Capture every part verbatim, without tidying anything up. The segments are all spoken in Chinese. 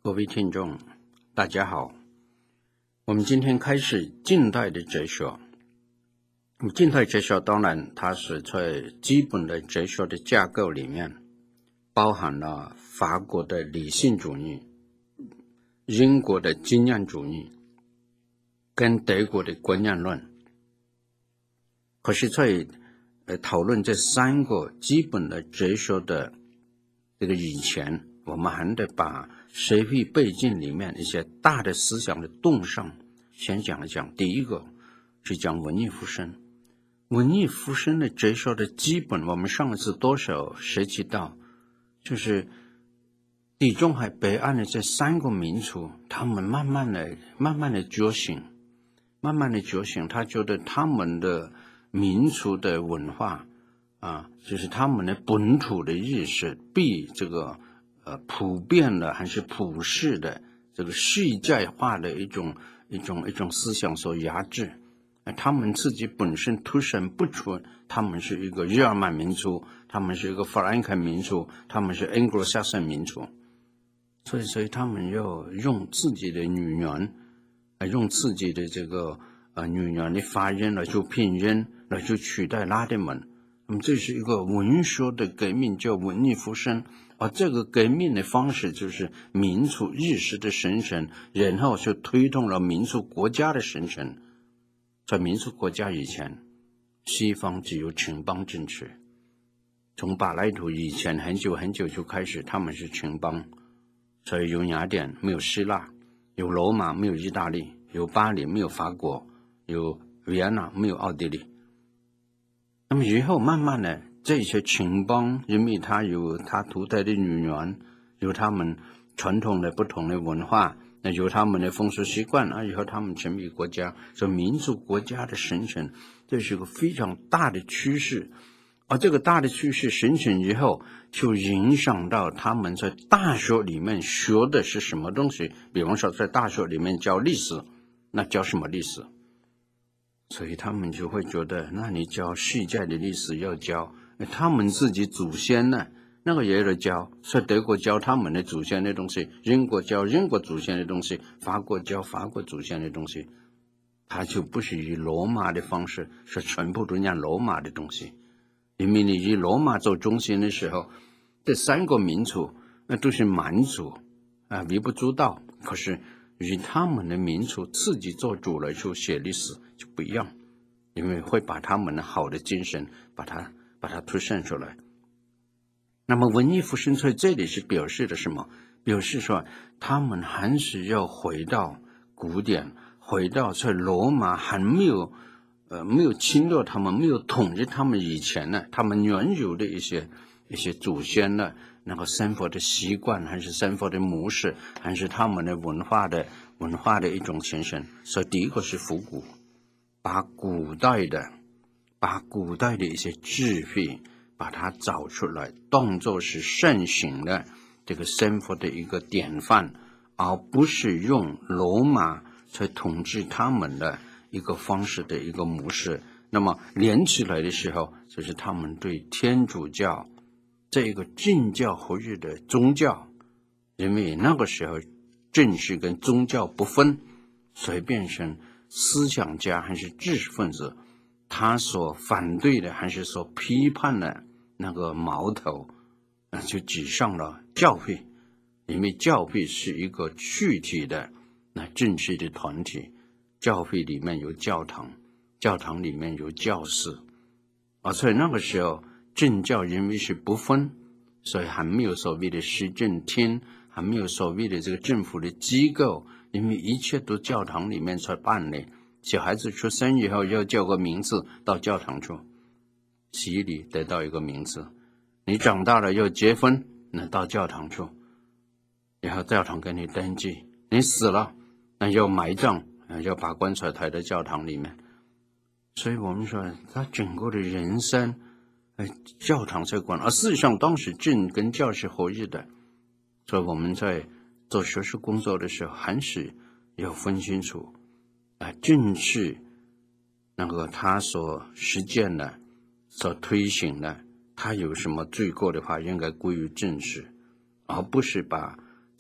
各位听众大家好，我们今天开始近代的哲学。近代哲学当然它是在基本的哲学的架构里面包含了法国的理性主义、英国的经验主义跟德国的观念论。可是在呃讨论这三个基本的哲学的这个以前，我们还得把社会背景里面一些大的思想的动向先讲一讲。第一个是讲文艺复兴。文艺复兴的哲学的基本，我们上一次多少涉及到，就是地中海北岸的这三个民族，他们慢慢的慢慢的觉醒慢慢的觉醒他觉得他们的民族的文化啊，就是他们的本土的意识比这个呃普遍的还是普世的这个世界化的一种一种一种思想所压制。他们自己本身凸显不出他们是一个日耳曼民族，他们是一个法兰克民族，他们是 Anglo-Saxon 民族，所以所以他们要用自己的语言，用自己的这个呃语言的发音来做拼音，来去取代拉丁文。那么这是一个文学的革命，叫文艺复兴。而这个革命的方式就是民族意识的形成，然后就推动了民族国家的形成。在民族国家以前，西方只有城邦政治。从柏拉图以前很久很久就开始，他们是城邦，所以有雅典没有希腊，有罗马没有意大利，有巴黎没有法国，有维也纳没有奥地利。那么以后慢慢的这些城邦，因为它有它独特的语言，有他们传统的不同的文化，那有他们的风俗习惯啊，以后他们成为国家，所以民族国家的形成，这是一个非常大的趋势。而这个大的趋势形成以后，就影响到他们在大学里面学的是什么东西。比方说在大学里面教历史，那教什么历史？所以他们就会觉得，那你教世界的历史要教他们自己祖先呢，那个也有教。所以德国教他们的祖先的东西，英国教英国祖先的东西，法国教法国祖先的东西，他就不是以罗马的方式，是全部都念罗马的东西。因为你以罗马做中心的时候，这三个民族那都是蛮族啊，微不足道。可是以他们的民族自己做主来去写历史就不一样，因为会把他们的好的精神把它把它凸显出来。那么文艺复兴在这里是表示的什么？表示说他们还是要回到古典，回到在罗马还没有呃没有侵略他们，没有统治他们以前呢，他们原有的一些一些祖先呢，那个生活的习惯，还是生活的模式，还是他们的文化的文化的一种形成。所以第一个是复古，把古代的把古代的一些智慧把它找出来，当作是盛行的这个生活的一个典范，而不是用罗马去统治他们的一个方式的一个模式。那么连起来的时候，就是他们对天主教这个政教合一的宗教，因为那个时候政治跟宗教不分，所以变成思想家还是知识分子，他所反对的还是所批判的那个矛头就指向了教会。因为教会是一个具体的那正式的团体，教会里面有教堂，教堂里面有教士，而所以那个时候政教因为是不分，所以还没有所谓的市政厅，还没有所谓的这个政府的机构，因为一切都教堂里面才办理。小孩子出生以后要叫个名字，到教堂去洗礼得到一个名字，你长大了要结婚，那到教堂去，然后教堂给你登记，你死了那要埋葬，要把棺材抬到教堂里面。所以我们说他整个的人生教堂在管，而事实上当时政跟教是合一的。所以我们在做学术工作的时候还是要分清楚啊，政治那个他所实践的所推行的，他有什么罪过的话应该归于政治，而不是把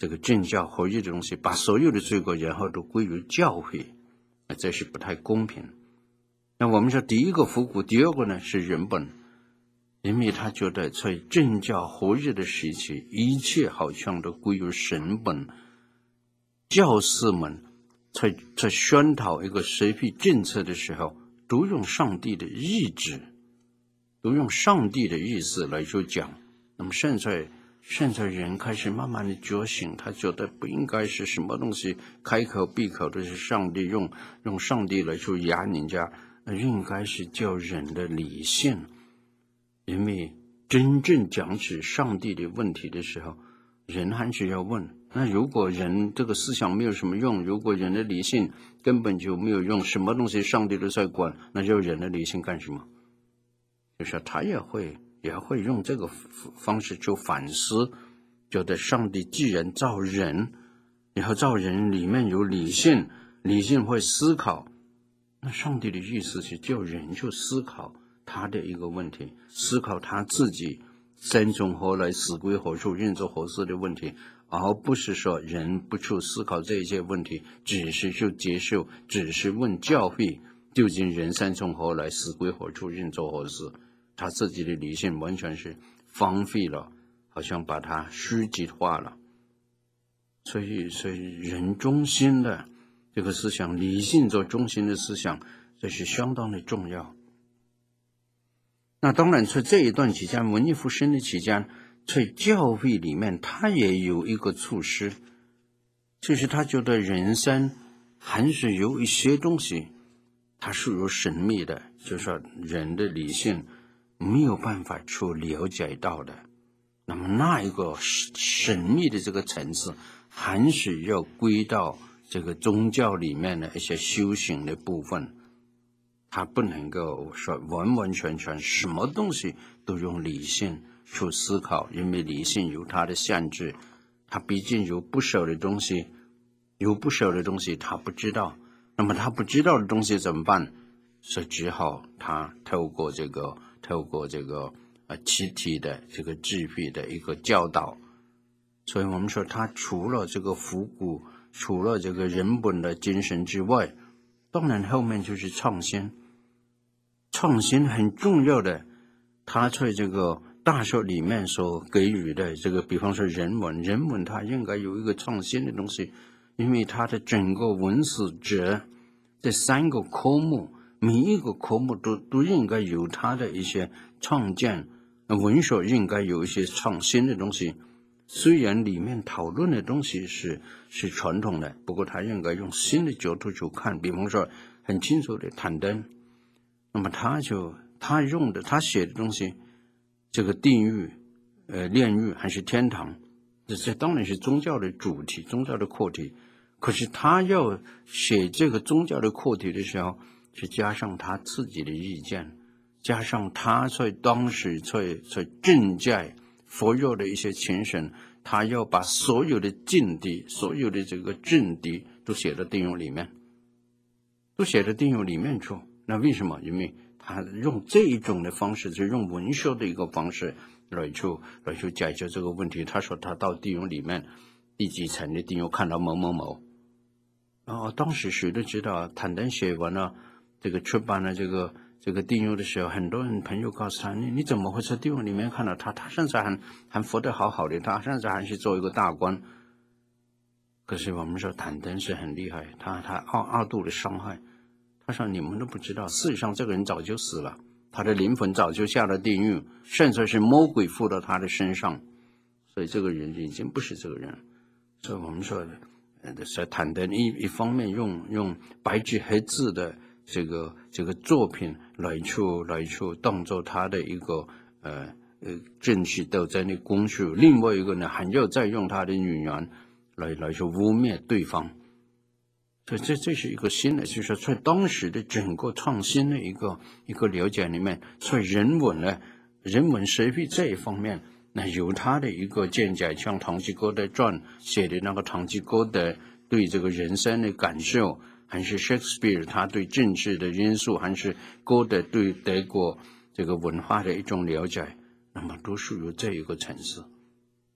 这个政教合一的东西，把所有的罪过然后都归于教会，那这是不太公平。那我们说第一个复古，第二个呢是人本，因为他觉得在政教合一的时期，一切好像都归于神本，教士们在在宣讨一个社会政策的时候，都用上帝的意志，都用上帝的意思来去讲。那么现在现在人开始慢慢的觉醒，他觉得不应该是什么东西开口闭口都是上帝，用用上帝来去压人家，应该是叫人的理性。因为真正讲起上帝的问题的时候，人还是要问，那如果人这个思想没有什么用，如果人的理性根本就没有用，什么东西上帝都在管，那就人的理性干什么？就是他也会也会用这个方式去反思，觉得上帝既然造人，然后造人里面有理性，理性会思考，那上帝的意思是叫人去思考他的一个问题，思考他自己生从何来，死归何处，任做何事的问题，而不是说人不去思考这些问题，只是去接受，只是问教会究竟人生从何来，死归何处，任做何事，他自己的理性完全是荒废了，好像把它虚极化了。所以所以人中心的这个思想，理性做中心的思想，这是相当的重要。那当然在这一段期间，文艺复兴的期间，在教会里面他也有一个措施，就是他觉得人生还是有一些东西它是有神秘的，就是说人的理性没有办法去了解到的，那么那一个神秘的这个层次还是要归到这个宗教里面的一些修行的部分，他不能够说完完全全什么东西都用理性去思考，因为理性有它的限制，他毕竟有不少的东西有不少的东西他不知道，那么他不知道的东西怎么办？所以只好他透过这个透过这个呃集体的这个智慧的一个教导。所以我们说他除了这个复古，除了这个人本的精神之外，当然后面就是创新。创新很重要的，他在这个大学里面所给予的这个，比方说人文，人文它应该有一个创新的东西，因为它的整个文史哲这三个科目，每一个科目都都应该有它的一些创建，文学应该有一些创新的东西。虽然里面讨论的东西是是传统的，不过它应该用新的角度去看。比方说很清楚的坦登，那么他就他用的他写的东西，这个地狱、呃炼狱还是天堂，这这当然是宗教的主题、宗教的课题。可是他要写这个宗教的课题的时候，是加上他自己的意见，加上他在当时在在政界佛教的一些情形，他要把所有的境地、所有的这个政敌都写到定语里面，都写到定语里面去。那为什么？因为他用这一种的方式，就用文学的一个方式来去来去解决这个问题。他说他到地狱里面第几层的地狱看到某某某，哦，当时谁都知道，坦登写完了这个出版了这个这个地狱的时候，很多人朋友告诉他，你你怎么会在地狱里面看到他？他现在还还活得好好的，他现在还是做一个大官。可是我们说坦登是很厉害，他他二二度的伤害。他说你们都不知道，事实上这个人早就死了，他的灵魂早就下了地狱，甚至是魔鬼附到他的身上，所以这个人已经不是这个人。所以我们说呃，所以坦登一一方面用用白纸黑字的这个这个作品来去来去当做他的一个呃呃政治斗争的工具，另外一个呢还要再用他的语言来来去污蔑对方。所以这这是一个新的，就是说在当时的整个创新的一个一个了解里面，在人文呢人文社会这一方面，那有他的一个见解，像唐吉诃德传写的那个唐吉诃德对这个人生的感受，还是 Shakespeare 他对政治的因素，还是歌德对德国这个文化的一种了解，那么都属于这一个层次。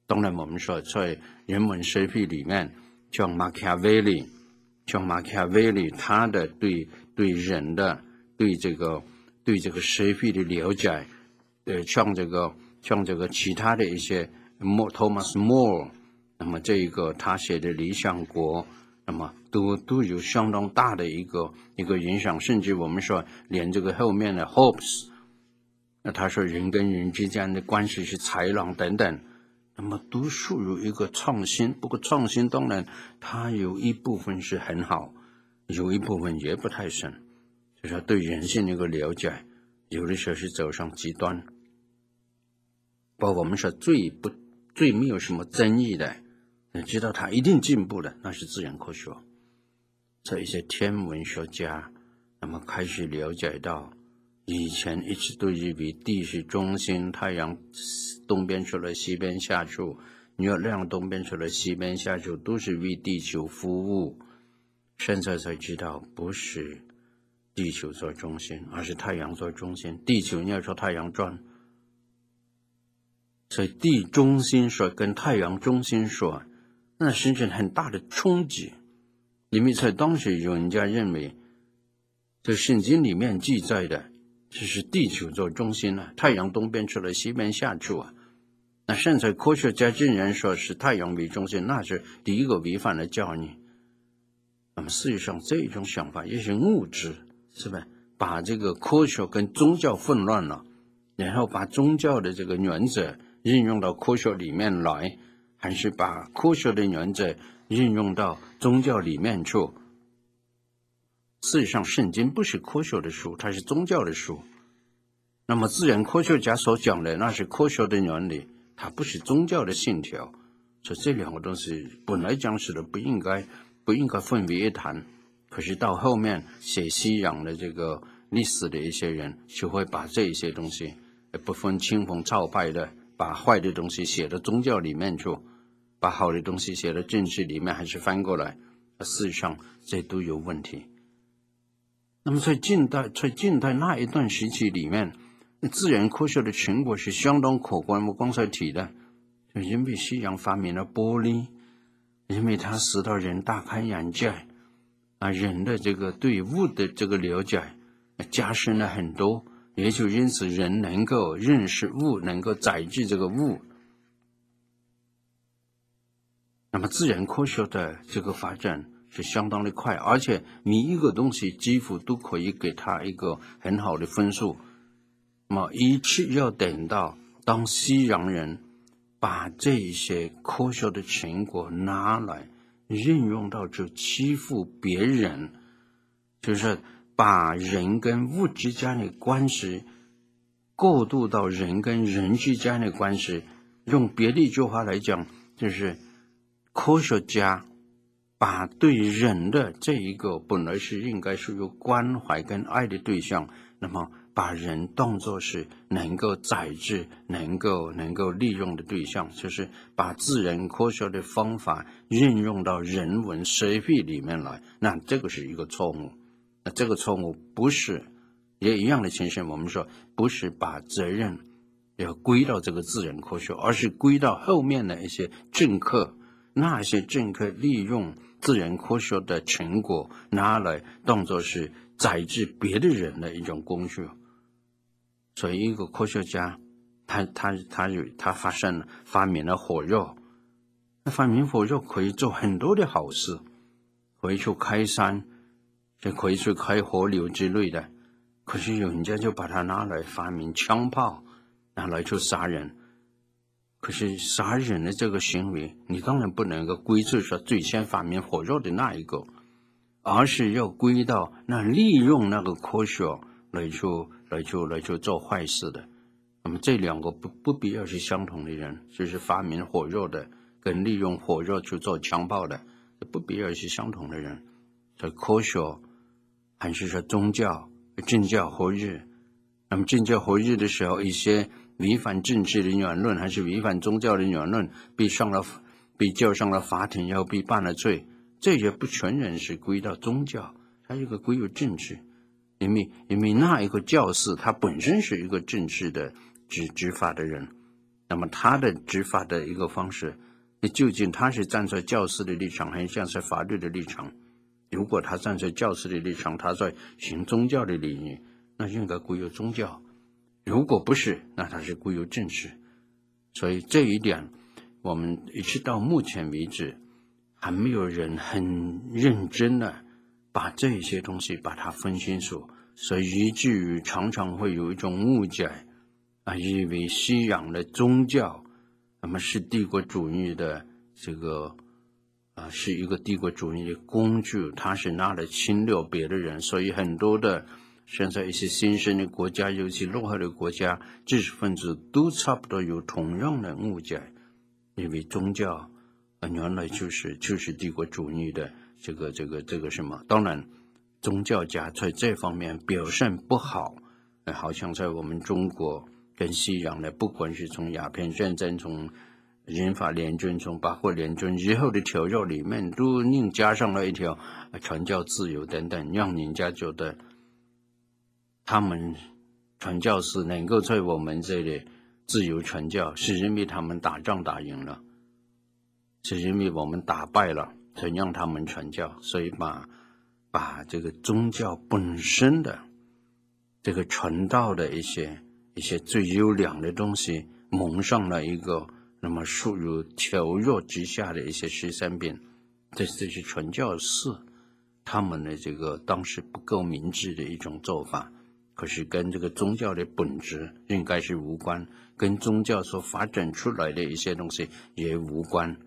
当然我们说在人文社会里面，像马基雅维利，像马基雅维利他的对对人的对这个对这个社会的了解，呃，像这个像这个其他的一些 Thomas More， 那么这一个他写的《理想国》，那么都都有相当大的一个一个影响，甚至我们说连这个后面的 Hobbes， 那他说人跟人之间的关系是豺狼等等，那么都属于一个创新。不过创新当然它有一部分是很好，有一部分也不太深，就是对人性的一个了解，有的时候是走上极端。包括我们说最不最没有什么争议的，你知道它一定进步的，那是自然科学。这一些天文学家，那么开始了解到，以前一直都以为地是中心，太阳东边出来西边下去，月亮东边出来西边下去，都是为地球服务。现在才知道不是地球做中心，而是太阳做中心。地球你要说太阳转，所以地中心说跟太阳中心说，那形成很大的冲击。因为在当时有人家认为，这圣经里面记载的就是地球做中心啊，太阳东边出来西边下去啊。那现在科学家竟然说是太阳为中心，那是第一个违反了教义。那么事实上这种想法也是误知，是吧？把这个科学跟宗教混乱了，然后把宗教的这个原则应用到科学里面来，还是把科学的原则应用到宗教里面去。事实上圣经不是科学的书，它是宗教的书。那么自然科学家所讲的那是科学的原理，它不是宗教的信条。所以这两个东西本来讲是的不应该不应该混为一谈，可是到后面写西洋的这个历史的一些人就会把这一些东西不分青红皂白的把坏的东西写到宗教里面去，把好的东西写到政治里面，还是翻过来，事实上这都有问题。那么在近代在近代那一段时期里面，自然科学的成果是相当可观。我刚才提的，就因为西洋发明了玻璃，因为它使到人大开眼界啊，人的这个对物的这个了解加深了很多，也就因此人能够认识物，能够载具这个物。那么自然科学的这个发展是相当的快，而且每一个东西几乎都可以给它一个很好的分数。那么一直要等到当西洋人把这些科学的成果拿来应用到就欺负别人，就是把人跟物之间的关系过渡到人跟人之间的关系。用别的一句话来讲，就是科学家把对人的这一个本来是应该是有关怀跟爱的对象，那么把人当作是能够载具能够能够利用的对象，就是把自然科学的方法应用到人文社会里面来，那这个是一个错误。那这个错误不是也一样的情形，我们说不是把责任要归到这个自然科学，而是归到后面的一些政客，那些政客利用自然科学的成果拿来当作是宰制别的人的一种工具。所以一个科学家他他他有他发生了发明了火药，那发明火药可以做很多的好事，可以去开山，就可以去开河流之类的。可是有人家就把它拿来发明枪炮，拿来去杀人。可是杀人的这个行为，你当然不能够归罪说最先发明火药的那一个，而是要归到那利用那个科学来去来去来去做坏事的。那么这两个不不必要是相同的人，就是发明火药的跟利用火药去做枪炮的，不必要是相同的人。所以科学还是说宗教政教合一。那么政教合一的时候，一些违反政治的言论还是违反宗教的言论被上了被叫上了法庭，要被办了罪，这也不全然是归到宗教，它一个归于政治。因为因为那一个教士他本身是一个政治的执执法的人， 那么他的执法的一个方式，究竟他是站在教师的立场，还是站在法律的立场？如果他站在教师的立场，他在行宗教的领域，那应该归由宗教；如果不是，那他是归由政治。所以这一点，我们一直到目前为止，还没有人很认真的把这些东西把它分清楚，所以以至于常常会有一种误解啊，以为西洋的宗教那么是帝国主义的这个啊，是一个帝国主义的工具，它是拿来侵略别的人，所以很多的现在一些新生的国家，尤其落后的国家，知识分子都差不多有同样的误解，因为宗教啊原来就是就是帝国主义的这个这个这个什么，当然宗教家在这方面表现不好，好像在我们中国跟西洋的，不管是从鸦片战争，从人法联军，从八国联军以后的条约里面，都另加上了一条传教自由等等，让人家觉得他们传教士能够在我们这里自由传教，是因为他们打仗打赢了，是因为我们打败了，才让他们传教，所以把把这个宗教本身的这个传道的一些一些最优良的东西，蒙上了一个那么属于条约之下的一些十三变，这这是传教士他们的这个当时不够明智的一种做法，可是跟这个宗教的本质应该是无关，跟宗教所发展出来的一些东西也无关。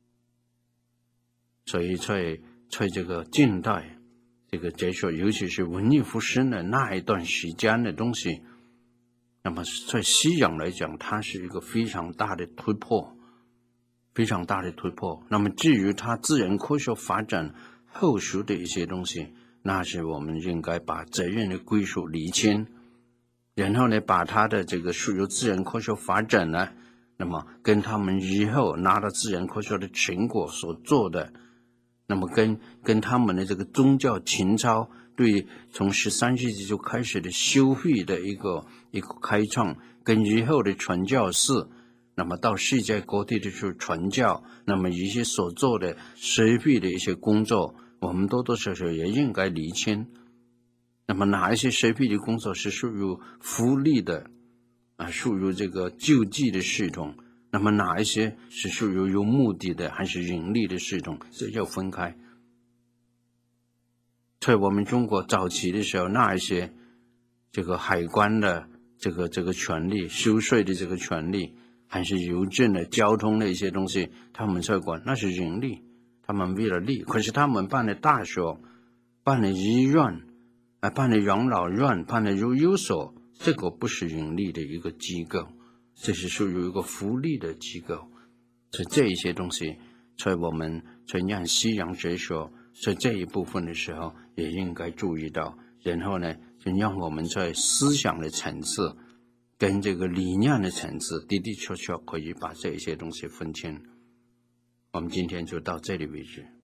所以在在这个近代这个哲学，尤其是文艺复兴的那一段时间的东西，那么在西洋来讲，它是一个非常大的突破，非常大的突破。那么至于它自然科学发展后续的一些东西，那是我们应该把责任的归属厘清，然后呢，把它的这个属于自然科学发展呢，那么跟他们以后拿到自然科学的成果所做的，那么跟跟他们的这个宗教情操，对从十三世纪就开始的修会的一个一个开创，跟以后的传教士，那么到世界各地的去传教，那么一些所做的社会的一些工作，我们多多少少也应该厘清。那么哪一些社会的工作是属于福利的啊，属于这个救济的系统，那么哪一些是属于有目的的还是盈利的系统，这要分开。在我们中国早期的时候，那一些这个海关的这个这个权利，收税的这个权利，还是邮政的交通的一些东西，他们在管，那是盈利，他们为了利。可是他们办了大学，办了医院，啊，办了养老院，办了幼幼所，这个不是盈利的一个机构，这是属于一个福利的机构。所以这一些东西，在我们在念西洋哲学在这一部分的时候，也应该注意到，然后呢，就让我们在思想的层次跟这个理念的层次的的确确可以把这一些东西分清。我们今天就到这里为止。